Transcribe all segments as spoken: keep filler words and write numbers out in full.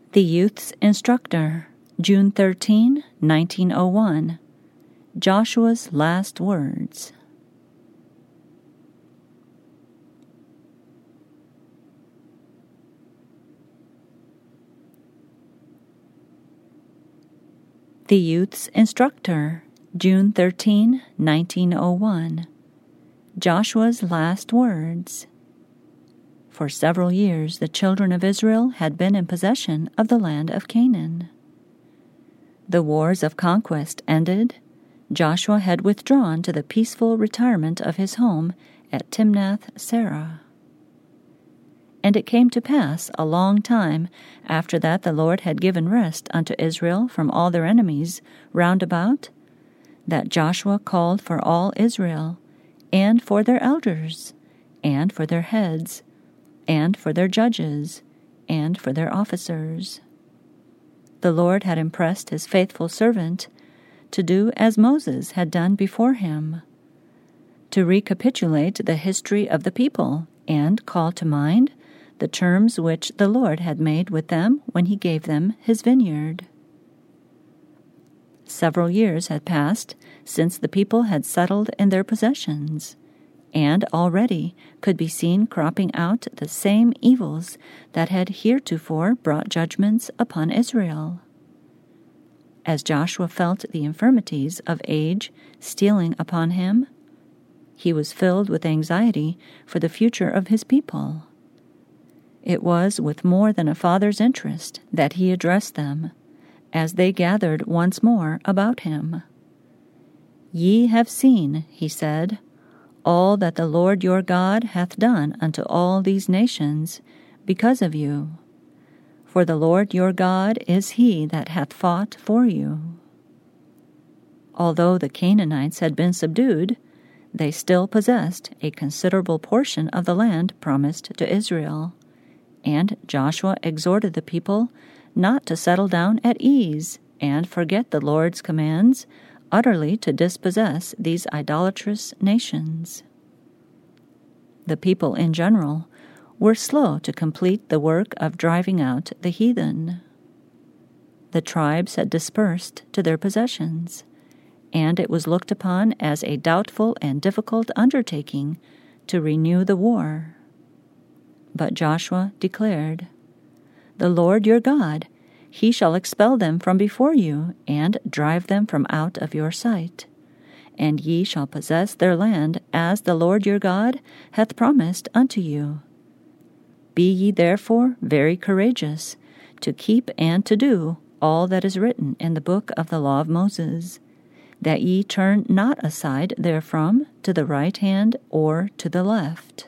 The Youth's Instructor, June thirteenth, nineteen oh one. Joshua's Last Words. The Youth's Instructor, June thirteenth, nineteen oh one. Joshua's Last Words. For several years the children of Israel had been in possession of the land of Canaan. The wars of conquest ended, Joshua had withdrawn to the peaceful retirement of his home at Timnath-Serah. And it came to pass a long time after that the Lord had given rest unto Israel from all their enemies round about, that Joshua called for all Israel, and for their elders, and for their heads, and for their judges, and for their officers. The Lord had impressed his faithful servant to do as Moses had done before him, to recapitulate the history of the people and call to mind the terms which the Lord had made with them when he gave them his vineyard. Several years had passed since the people had settled in their possessions, and already could be seen cropping out the same evils that had heretofore brought judgments upon Israel. As Joshua felt the infirmities of age stealing upon him, he was filled with anxiety for the future of his people. It was with more than a father's interest that he addressed them, as they gathered once more about him. Ye have seen, he said, all that the Lord your God hath done unto all these nations because of you. For the Lord your God is he that hath fought for you. Although the Canaanites had been subdued, they still possessed a considerable portion of the land promised to Israel, and Joshua exhorted the people not to settle down at ease and forget the Lord's commands, utterly to dispossess these idolatrous nations. The people in general were slow to complete the work of driving out the heathen. The tribes had dispersed to their possessions, and it was looked upon as a doubtful and difficult undertaking to renew the war. But Joshua declared, The Lord your God, he shall expel them from before you, and drive them from out of your sight. And ye shall possess their land, as the Lord your God hath promised unto you. Be ye therefore very courageous, to keep and to do all that is written in the book of the law of Moses, that ye turn not aside therefrom to the right hand or to the left.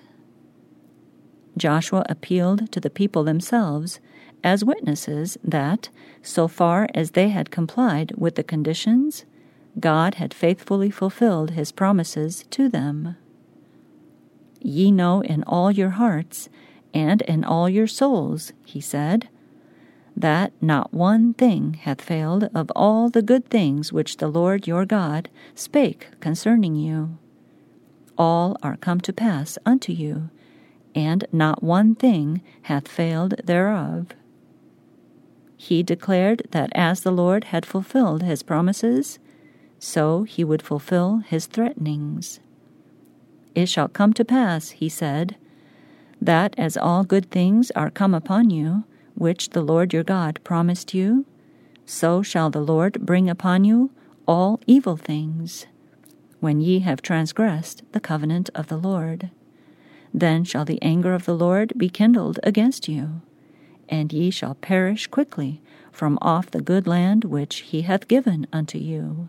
Joshua appealed to the people themselves as witnesses that, so far as they had complied with the conditions, God had faithfully fulfilled his promises to them. Ye know in all your hearts and in all your souls, he said, that not one thing hath failed of all the good things which the Lord your God spake concerning you. All are come to pass unto you, and not one thing hath failed thereof. He declared that as the Lord had fulfilled his promises, so he would fulfill his threatenings. It shall come to pass, he said, that as all good things are come upon you, which the Lord your God promised you, so shall the Lord bring upon you all evil things, when ye have transgressed the covenant of the Lord. Then shall the anger of the Lord be kindled against you, and ye shall perish quickly from off the good land which he hath given unto you.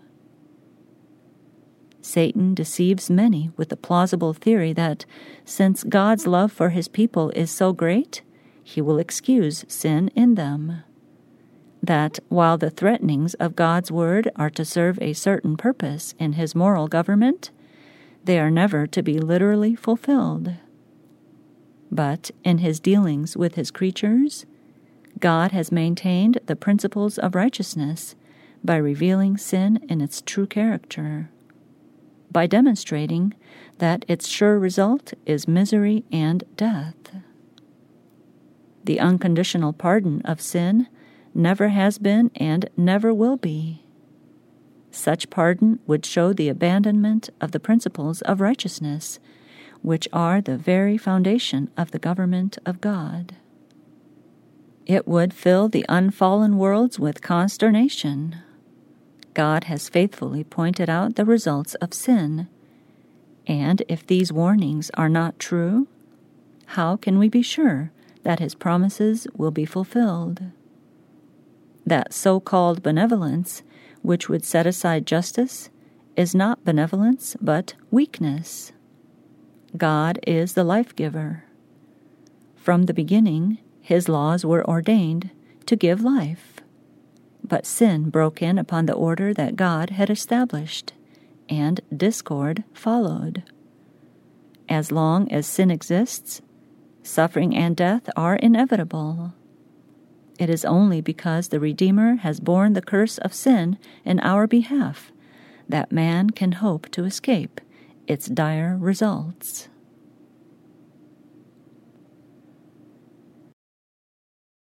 Satan deceives many with the plausible theory that, since God's love for his people is so great, he will excuse sin in them. That while the threatenings of God's word are to serve a certain purpose in his moral government, they are never to be literally fulfilled. But in his dealings with his creatures, God has maintained the principles of righteousness by revealing sin in its true character, by demonstrating that its sure result is misery and death. The unconditional pardon of sin never has been, and never will be. Such pardon would show the abandonment of the principles of righteousness, which are the very foundation of the government of God. It would fill the unfallen worlds with consternation. God has faithfully pointed out the results of sin, and if these warnings are not true, how can we be sure that His promises will be fulfilled? That so-called benevolence, which would set aside justice, is not benevolence but weakness. God is the life-giver. From the beginning, His laws were ordained to give life. But sin broke in upon the order that God had established, and discord followed. As long as sin exists, suffering and death are inevitable. It is only because the Redeemer has borne the curse of sin in our behalf that man can hope to escape its dire results.